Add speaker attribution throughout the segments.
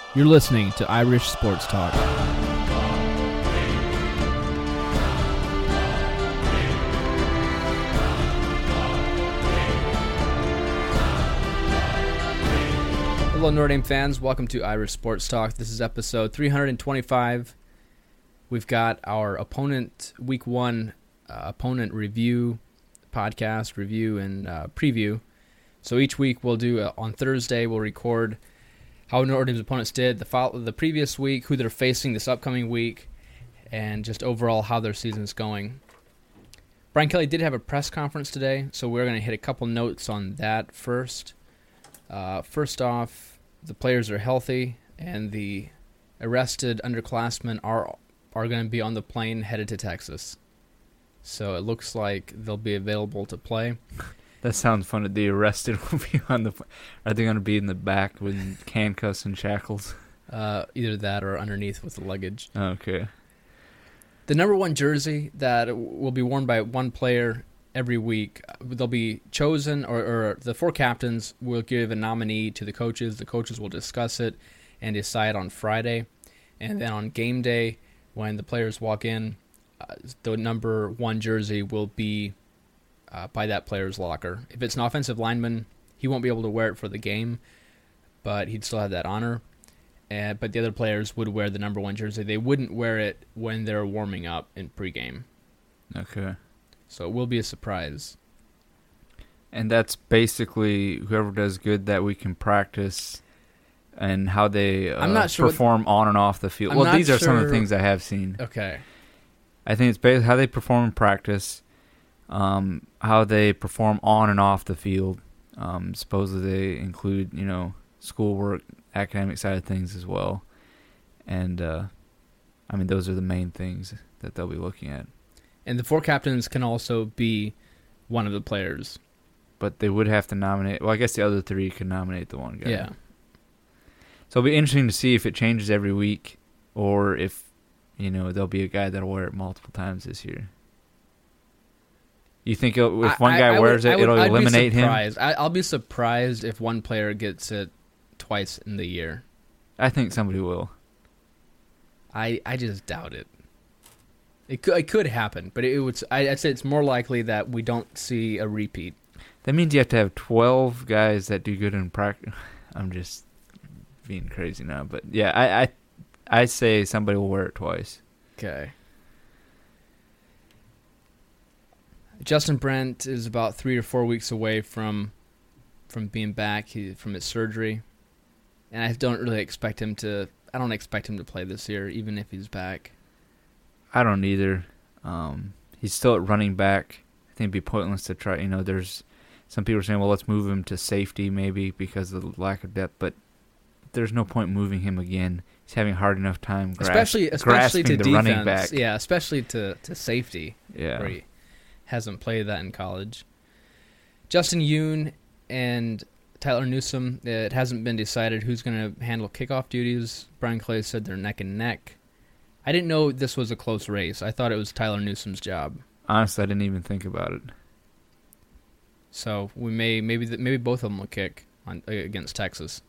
Speaker 1: You're listening to Irish Sports Talk. Hello, Notre Dame fans. Welcome to Irish Sports Talk. This is episode 325. We've got our opponent week one opponent review, podcast review, and preview. So each week we'll do, on Thursday, we'll record how Notre Dame's opponents did the previous week, who they're facing this upcoming week, and just overall how their season's going. Brian Kelly did have a press conference today, so we're going to hit a couple notes on that first. First off, the players are healthy, and the arrested underclassmen are going to be on the plane headed to Texas. So it looks like they'll be available to play.
Speaker 2: That sounds fun. The arrested will be on the... Are they going to be in the back with handcuffs and shackles?
Speaker 1: Either that or underneath with the luggage.
Speaker 2: Okay.
Speaker 1: The number one jersey that will be worn by one player every week, they'll be chosen, or the four captains will give a nominee to the coaches. The coaches will discuss it and decide on Friday. And then on game day, when the players walk in, the number one jersey will be by that player's locker. If it's an offensive lineman, he won't be able to wear it for the game, but he'd still have that honor. But the other players would wear the number one jersey. They wouldn't wear it when they're warming up in pregame.
Speaker 2: Okay.
Speaker 1: So it will be a surprise.
Speaker 2: And that's basically whoever does good that week in practice and how they
Speaker 1: I'm not sure
Speaker 2: perform on and off the field. Well, these are some of the things I have seen.
Speaker 1: Okay.
Speaker 2: I think it's basically how they perform in practice, how they perform on and off the field. Supposedly they include, schoolwork, academic side of things as well. And, those are the main things that they'll be looking at.
Speaker 1: And the four captains can also be one of the players.
Speaker 2: But they would have to nominate... Well, I guess the other three could nominate the one guy.
Speaker 1: Yeah.
Speaker 2: So it'll be interesting to see if it changes every week or if, there'll be a guy that'll wear it multiple times this year. You think if one guy wears it, it'll eliminate him?
Speaker 1: I'll be surprised if one player gets it twice in the year.
Speaker 2: I think somebody will.
Speaker 1: I just doubt it. It could happen, but I'd say it's more likely that we don't see a repeat.
Speaker 2: That means you have to have 12 guys that do good in practice. I'm just being crazy now, but yeah, I say somebody will wear it twice.
Speaker 1: Okay. Justin Brent is about 3 or 4 weeks away from being back from his surgery, and I don't really expect him to. I don't expect him to play this year, even if he's back.
Speaker 2: I don't either. He's still at running back. I think it'd be pointless to try. There's some people are saying, well, let's move him to safety maybe because of the lack of depth, but there's no point moving him again. He's having a hard enough time
Speaker 1: especially
Speaker 2: grasping
Speaker 1: to
Speaker 2: the
Speaker 1: defense.
Speaker 2: Running back.
Speaker 1: Yeah, especially to safety.
Speaker 2: Yeah.
Speaker 1: Where he hasn't played that in college. Justin Yoon and Tyler Newsome, it hasn't been decided who's going to handle kickoff duties. Brian Clay said they're neck and neck. I didn't know this was a close race. I thought it was Tyler Newsome's job.
Speaker 2: Honestly, I didn't even think about it.
Speaker 1: So we maybe both of them will kick against Texas.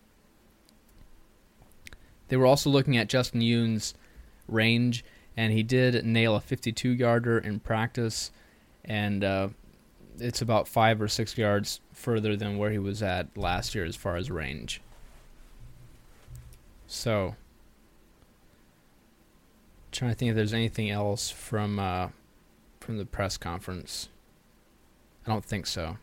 Speaker 1: They were also looking at Justin Yoon's range, and he did nail a 52-yarder in practice, and it's about 5 or 6 yards further than where he was at last year as far as range. So, trying to think if there's anything else from the press conference. I don't think so.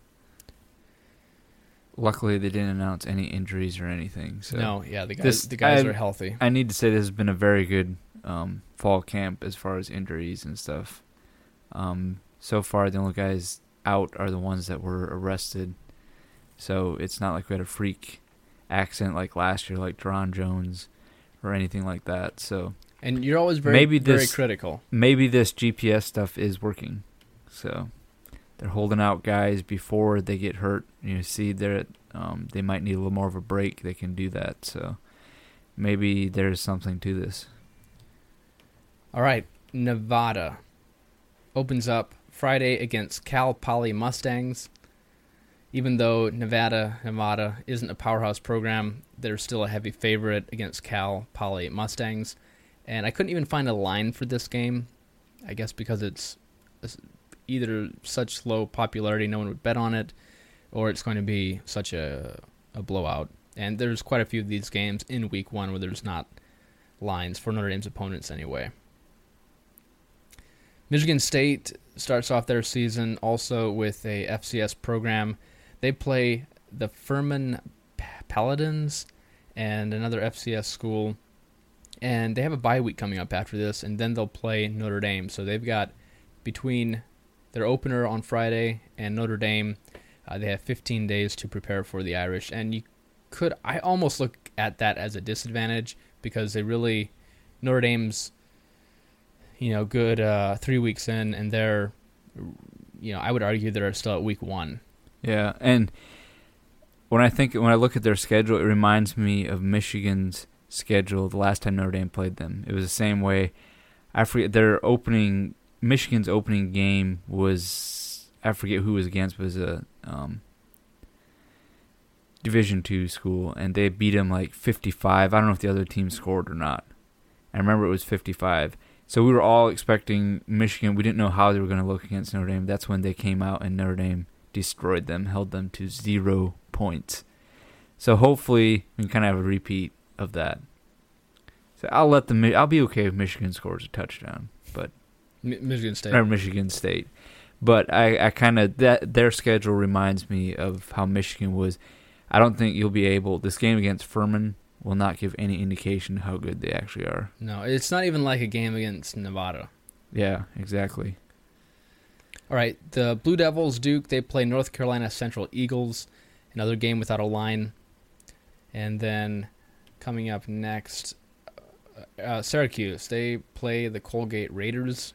Speaker 2: Luckily, they didn't announce any injuries or anything. So
Speaker 1: no, yeah, the guys are healthy.
Speaker 2: I need to say this has been a very good fall camp as far as injuries and stuff. So far, the only guys out are the ones that were arrested. So it's not like we had a freak accident like last year, like Deron Jones or anything like that. So
Speaker 1: and you're always very critical.
Speaker 2: Maybe this GPS stuff is working. So they're holding out guys before they get hurt. See they might need a little more of a break. They can do that. So maybe there's something to this.
Speaker 1: All right, Nevada opens up Friday against Cal Poly Mustangs. Even though Nevada isn't a powerhouse program, they're still a heavy favorite against Cal Poly Mustangs. And I couldn't even find a line for this game, I guess because it's either such low popularity no one would bet on it, or it's going to be such a blowout. And there's quite a few of these games in week one where there's not lines for Notre Dame's opponents anyway. Michigan State starts off their season also with a FCS program. They play the Furman Paladins and another FCS school, and they have a bye week coming up after this, and then they'll play Notre Dame. So they've got between their opener on Friday and Notre Dame, they have 15 days to prepare for the Irish. And I almost look at that as a disadvantage because Notre Dame's, good 3 weeks in, and they're, I would argue they're still at week one.
Speaker 2: Yeah, and when I look at their schedule, it reminds me of Michigan's schedule the last time Notre Dame played them. It was the same way. I forget Michigan's opening game was, I forget who it was against, but it was a Division II school, and they beat them like 55. I don't know if the other team scored or not. I remember it was 55. So we were all expecting Michigan. We didn't know how they were going to look against Notre Dame. That's when they came out and Notre Dame destroyed them, held them to 0 points. So hopefully we can kind of have a repeat of that. So I'll be okay if Michigan scores a touchdown, but
Speaker 1: Michigan State.
Speaker 2: Or Michigan State. But I kind of their schedule reminds me of how Michigan was. I don't think you'll be able. This game against Furman will not give any indication how good they actually are.
Speaker 1: No, it's not even like a game against Nevada.
Speaker 2: Yeah, exactly.
Speaker 1: All right, the Blue Devils, Duke, they play North Carolina Central Eagles, another game without a line. And then coming up next, Syracuse, they play the Colgate Raiders.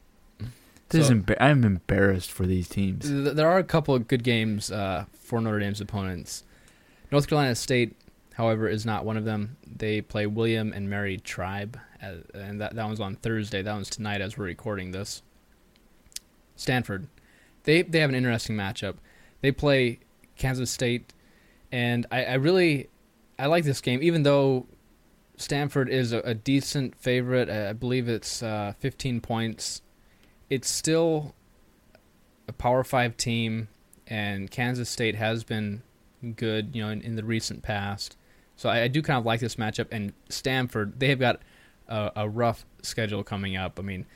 Speaker 2: I'm embarrassed for these teams.
Speaker 1: There are a couple of good games for Notre Dame's opponents. North Carolina State, however, is not one of them. They play William and Mary Tribe, and that one's on Thursday. That one's tonight as we're recording this. Stanford, they have an interesting matchup. They play Kansas State, and I like this game, even though Stanford is a decent favorite. I believe it's 15 points. It's still a Power 5 team, and Kansas State has been good, in the recent past. So I do kind of like this matchup. And Stanford, they have got a rough schedule coming up. I mean,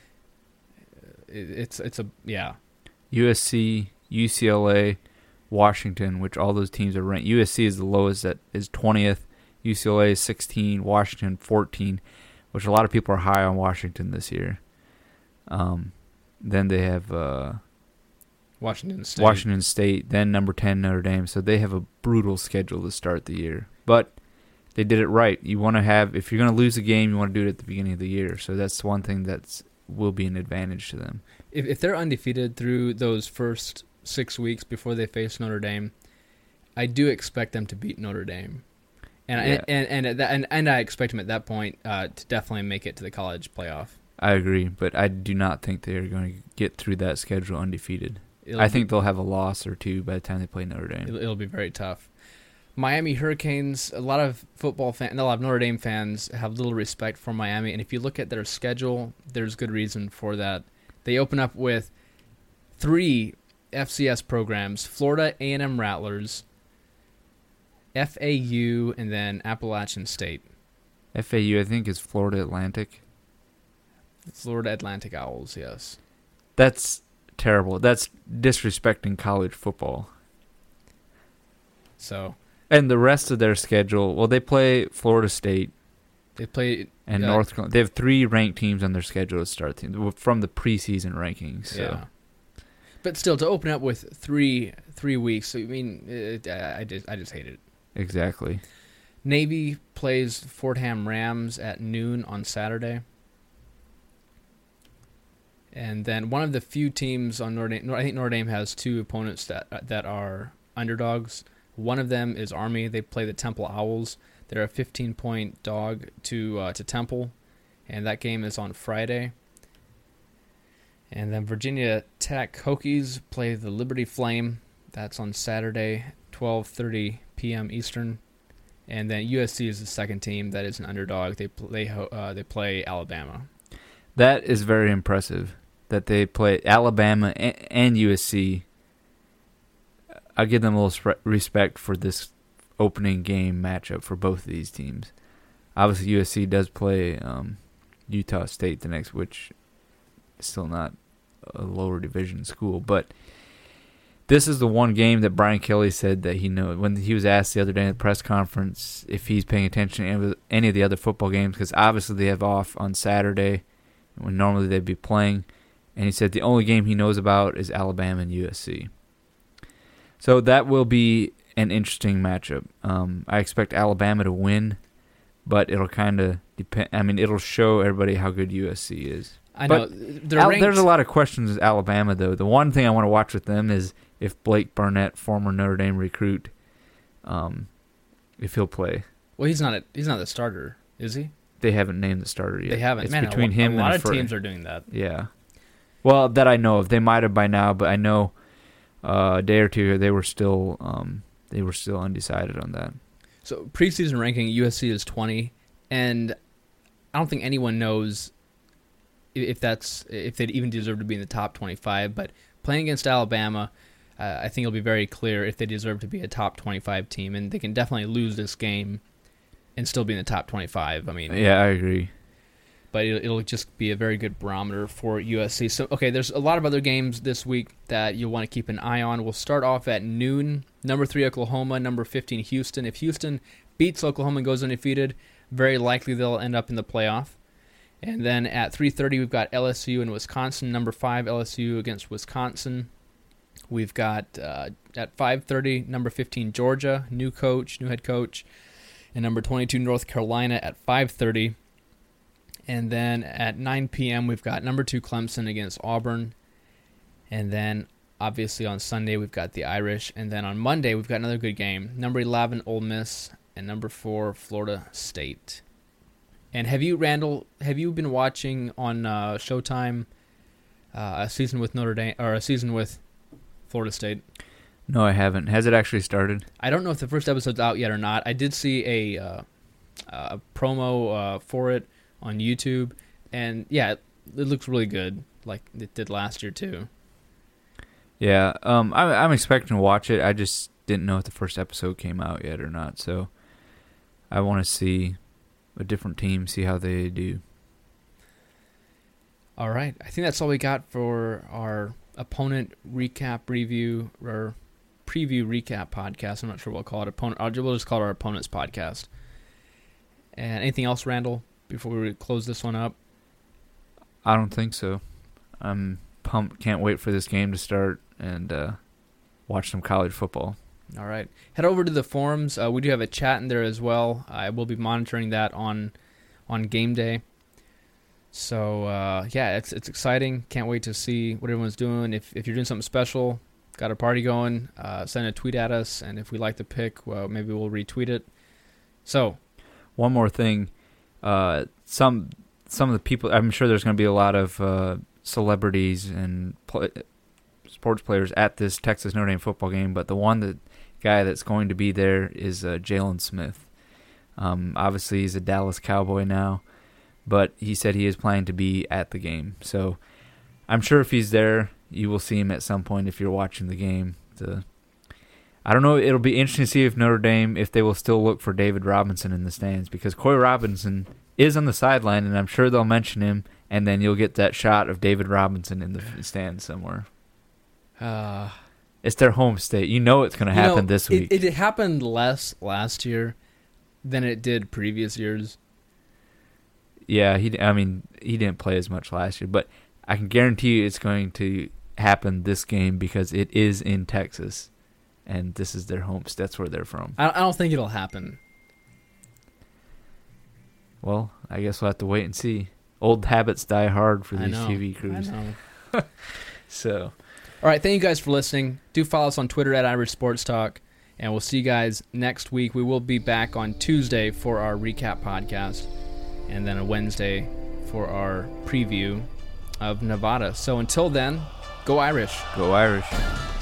Speaker 1: yeah.
Speaker 2: USC, UCLA, Washington, which all those teams are ranked. USC is the lowest, that is 20th. UCLA is 16, Washington 14, which a lot of people are high on Washington this year. Then they have
Speaker 1: Washington
Speaker 2: State, then number 10 Notre Dame. So they have a brutal schedule to start the year. But they did it right. You want to have, if you're going to lose a game, you want to do it at the beginning of the year. So that's one thing that will be an advantage to them.
Speaker 1: If they're undefeated through those first 6 weeks before they face Notre Dame, I do expect them to beat Notre Dame. And I expect them at that point to definitely make it to the college playoff.
Speaker 2: I agree, but I do not think they're going to get through that schedule undefeated. I think they'll have a loss or two by the time they play Notre Dame.
Speaker 1: It'll be very tough. Miami Hurricanes, a lot of football fans, a lot of Notre Dame fans have little respect for Miami, and if you look at their schedule, there's good reason for that. They open up with 3 FCS programs: Florida A&M Rattlers, FAU, and then Appalachian State.
Speaker 2: FAU, I think, is Florida Atlantic.
Speaker 1: Florida Atlantic Owls, yes.
Speaker 2: That's terrible. That's disrespecting college football.
Speaker 1: So,
Speaker 2: and the rest of their schedule, well, they play Florida State.
Speaker 1: They play
Speaker 2: and North Carolina. They have 3 ranked teams on their schedule to start from the preseason rankings. So.
Speaker 1: Yeah. But still, to open up with 3 weeks, I mean, I just hate it.
Speaker 2: Exactly.
Speaker 1: Navy plays Fordham Rams at noon on Saturday. And then one of the few teams on Notre Dame, I think Notre Dame has 2 opponents that are underdogs. One of them is Army. They play the Temple Owls. They're a 15-point dog to Temple, and that game is on Friday. And then Virginia Tech Hokies play the Liberty Flame. That's on Saturday, 12:30 p.m. Eastern. And then USC is the second team that is an underdog. They play Alabama.
Speaker 2: That is very impressive that they play Alabama and USC. I give them a little respect for this opening game matchup for both of these teams. Obviously, USC does play Utah State the next, which is still not a lower division school. But this is the one game that Brian Kelly said that he knows. When he was asked the other day in the press conference if he's paying attention to any of the other football games, because obviously they have off on Saturday when normally they'd be playing. And he said the only game he knows about is Alabama and USC. So that will be an interesting matchup. I expect Alabama to win, but it'll kind of depend. I mean, it'll show everybody how good USC is.
Speaker 1: I know.
Speaker 2: There's a lot of questions with Alabama, though. The one thing I want to watch with them is if Blake Burnett, former Notre Dame recruit, if he'll play.
Speaker 1: Well, he's not the starter, is he?
Speaker 2: They haven't named the starter yet.
Speaker 1: They haven't.
Speaker 2: It's
Speaker 1: Man,
Speaker 2: between him and
Speaker 1: a lot of teams are doing that.
Speaker 2: Yeah. Well, that I know of. They might have by now, but I know a day or two they were still undecided on that.
Speaker 1: So preseason ranking, USC is 20, and I don't think anyone knows if they'd even deserve to be in the top 25. But playing against Alabama, I think it'll be very clear if they deserve to be a top 25 team, and they can definitely lose this game and still be in the top 25. I mean,
Speaker 2: yeah, I agree.
Speaker 1: But it'll just be a very good barometer for USC. So, okay, there's a lot of other games this week that you'll want to keep an eye on. We'll start off at noon. Number 3, Oklahoma. Number 15, Houston. If Houston beats Oklahoma and goes undefeated, very likely they'll end up in the playoff. And then at 3:30, we've got LSU and Wisconsin. Number 5, LSU against Wisconsin. We've got at 5:30, number 15, Georgia, new head coach. And number 22, North Carolina at 5:30. And then at 9 p.m., we've got number 2, Clemson against Auburn. And then, obviously, on Sunday, we've got the Irish. And then on Monday, we've got another good game. Number 11, Ole Miss. And number 4, Florida State. And Randall, have you been watching on Showtime a season with Notre Dame, or a season with Florida State?
Speaker 2: No, I haven't. Has it actually started?
Speaker 1: I don't know if the first episode's out yet or not. I did see a promo for it on YouTube, and yeah, it looks really good, like it did last year too.
Speaker 2: Yeah, I'm expecting to watch it. I just didn't know if the first episode came out yet or not, so I want to see a different team, see how they do. All right,
Speaker 1: I think that's all we got for our opponent recap review or preview recap podcast. I'm not sure what we'll call it. We'll just call it our opponents podcast. And anything else, Randall, before we close this one up?
Speaker 2: I don't think so. I'm pumped. Can't wait for this game to start and watch some college football.
Speaker 1: All right. Head over to the forums. We do have a chat in there as well. I will be monitoring that on game day. So, yeah, it's exciting. Can't wait to see what everyone's doing. If you're doing something special, got a party going, send a tweet at us. And if we like the pick, well, maybe we'll retweet it. So,
Speaker 2: one more thing. Some of the people, I'm sure there's going to be a lot of celebrities and sports players at this Texas Notre Dame football game, but the guy that's going to be there is Jalen Smith. Obviously, he's a Dallas Cowboy now, but he said he is planning to be at the game. So I'm sure if he's there, you will see him at some point if you're watching the game. I don't know. It'll be interesting to see if Notre Dame, if they will still look for David Robinson in the stands, because Coy Robinson is on the sideline, and I'm sure they'll mention him, and then you'll get that shot of David Robinson in the stands somewhere. It's their home state. You know it's going to happen this week.
Speaker 1: It happened less last year than it did previous years.
Speaker 2: Yeah, he didn't play as much last year, but I can guarantee you it's going to happen this game because it is in Texas, and this is their home. That's where they're from.
Speaker 1: I don't think it'll happen.
Speaker 2: Well, I guess we'll have to wait and see. Old habits die hard for these TV crews.
Speaker 1: I know.
Speaker 2: So,
Speaker 1: all right, thank you guys for listening. Do follow us on Twitter at Irish Sports Talk, and we'll see you guys next week. We will be back on Tuesday for our recap podcast, and then a Wednesday for our preview of Nevada. So until then, go Irish.
Speaker 2: Go Irish.